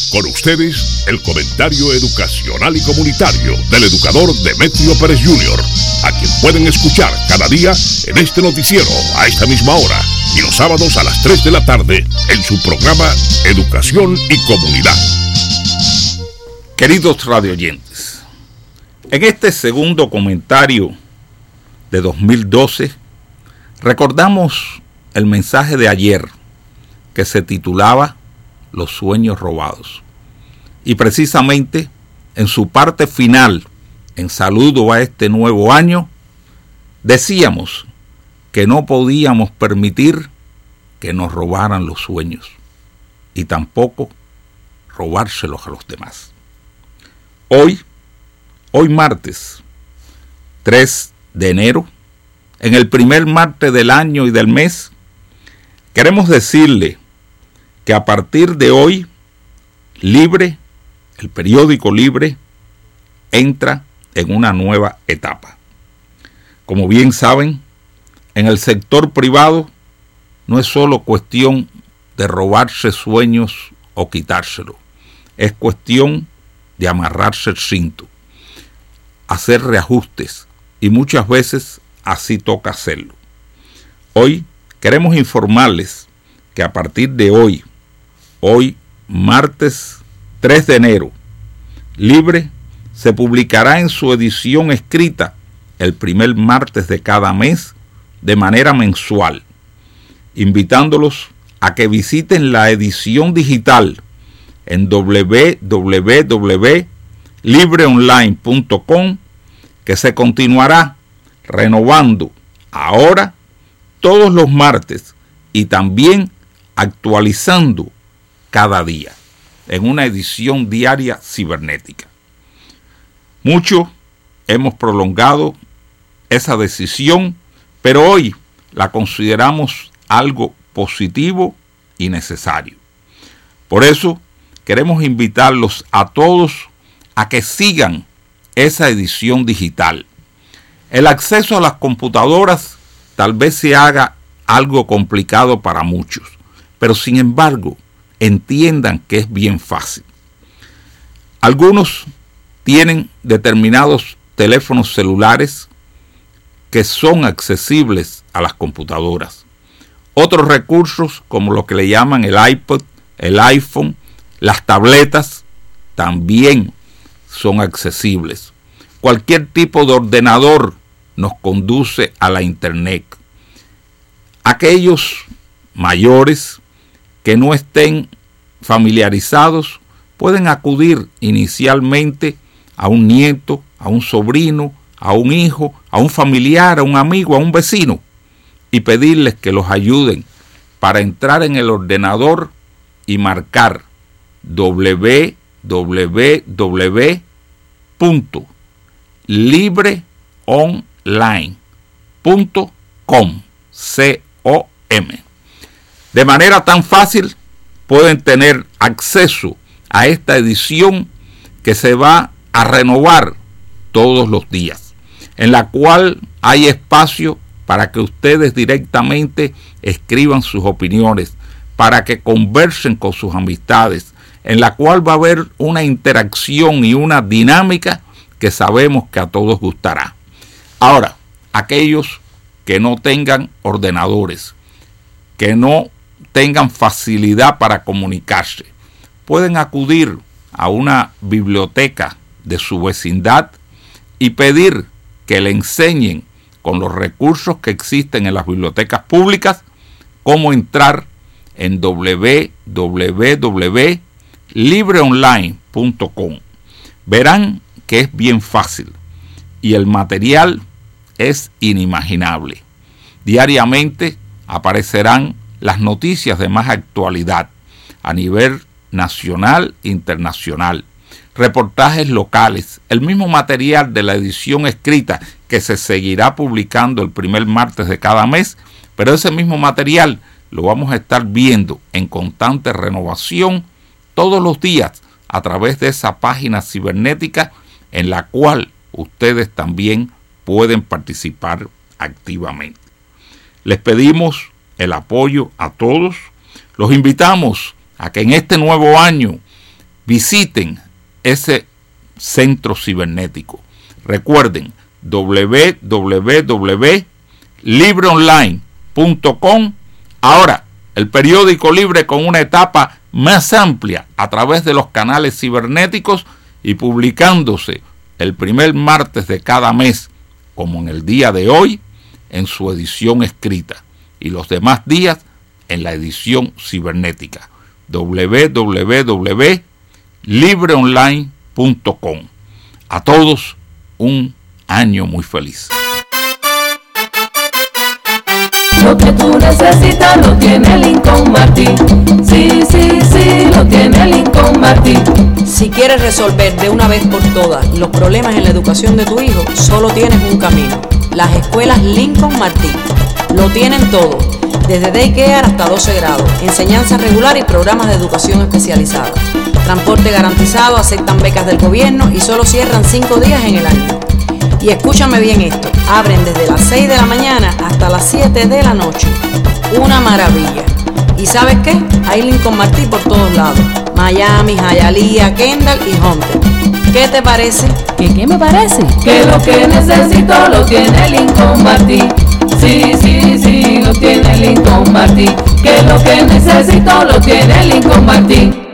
Con ustedes, el comentario educacional y comunitario del educador Demetrio Pérez Jr., a quien pueden escuchar cada día en este noticiero a esta misma hora y los sábados a las 3 de la tarde en su programa Educación y Comunidad. Queridos radioyentes, en este segundo comentario de 2012 recordamos el mensaje de ayer que se titulaba Los sueños robados. Y precisamente en su parte final, en saludo a este nuevo año, decíamos que no podíamos permitir que nos robaran los sueños y tampoco robárselos a los demás. Hoy martes 3 de enero, en el primer martes del año y del mes, queremos decirle que a partir de hoy, Libre, el periódico Libre, entra en una nueva etapa. Como bien saben, en el sector privado no es solo cuestión de robarse sueños o quitárselo, es cuestión de amarrarse el cinto, hacer reajustes, y muchas veces así toca hacerlo. Hoy queremos informarles que a partir de hoy, martes 3 de enero, Libre se publicará en su edición escrita el primer martes de cada mes de manera mensual, invitándolos a que visiten la edición digital en www.libreonline.com, que se continuará renovando ahora todos los martes y también actualizando cada día en una edición diaria cibernética. Mucho hemos prolongado esa decisión, pero hoy la consideramos algo positivo y necesario. Por eso queremos invitarlos a todos a que sigan esa edición digital. El acceso a las computadoras tal vez se haga algo complicado para muchos, pero sin embargo, entiendan que es bien fácil. Algunos tienen determinados teléfonos celulares que son accesibles a las computadoras. Otros recursos, como lo que le llaman el iPod, el iPhone, las tabletas, también son accesibles. Cualquier tipo de ordenador nos conduce a la Internet. Aquellos mayores que no estén familiarizados pueden acudir inicialmente a un nieto, a un sobrino, a un hijo, a un familiar, a un amigo, a un vecino y pedirles que los ayuden para entrar en el ordenador y marcar www.libreonline.com. De manera tan fácil pueden tener acceso a esta edición que se va a renovar todos los días, en la cual hay espacio para que ustedes directamente escriban sus opiniones, para que conversen con sus amistades, en la cual va a haber una interacción y una dinámica que sabemos que a todos gustará. Ahora, aquellos que no tengan ordenadores, que no tengan facilidad para comunicarse, pueden acudir a una biblioteca de su vecindad y pedir que le enseñen con los recursos que existen en las bibliotecas públicas cómo entrar en www.libreonline.com. Verán que es bien fácil y el material es inimaginable. Diariamente aparecerán las noticias de más actualidad a nivel nacional e internacional, reportajes locales, el mismo material de la edición escrita que se seguirá publicando el primer martes de cada mes, pero ese mismo material lo vamos a estar viendo en constante renovación todos los días a través de esa página cibernética en la cual ustedes también pueden participar activamente. Les pedimos el apoyo a todos. Los invitamos a que en este nuevo año visiten ese centro cibernético. Recuerden, www.libreonline.com. Ahora, el periódico libre con una etapa más amplia a través de los canales cibernéticos y publicándose el primer martes de cada mes, como en el día de hoy, en su edición escrita, y los demás días en la edición cibernética. www.libreonline.com. A todos un año muy feliz. Lo que tú necesitas lo tiene Lincoln Martin. Sí, sí, sí, lo tiene Lincoln Martin. Si quieres resolver de una vez por todas los problemas en la educación de tu hijo, solo tienes un camino: las escuelas Lincoln Martin. Lo tienen todo, desde daycare hasta 12 grados, enseñanza regular y programas de educación especializada. Transporte garantizado, aceptan becas del gobierno y solo cierran 5 días en el año. Y escúchame bien esto, abren desde las 6 de la mañana hasta las 7 de la noche. Una maravilla. ¿Y sabes qué? Hay Lincoln Martin por todos lados: Miami, Hialeah, Kendall y Hunter. ¿Qué te parece? ¿Qué me parece? Que lo que necesito lo tiene Lincoln Martin. Sí, sí, sí, lo tiene Lincoln Martin. Que lo que necesito lo tiene Lincoln Martin.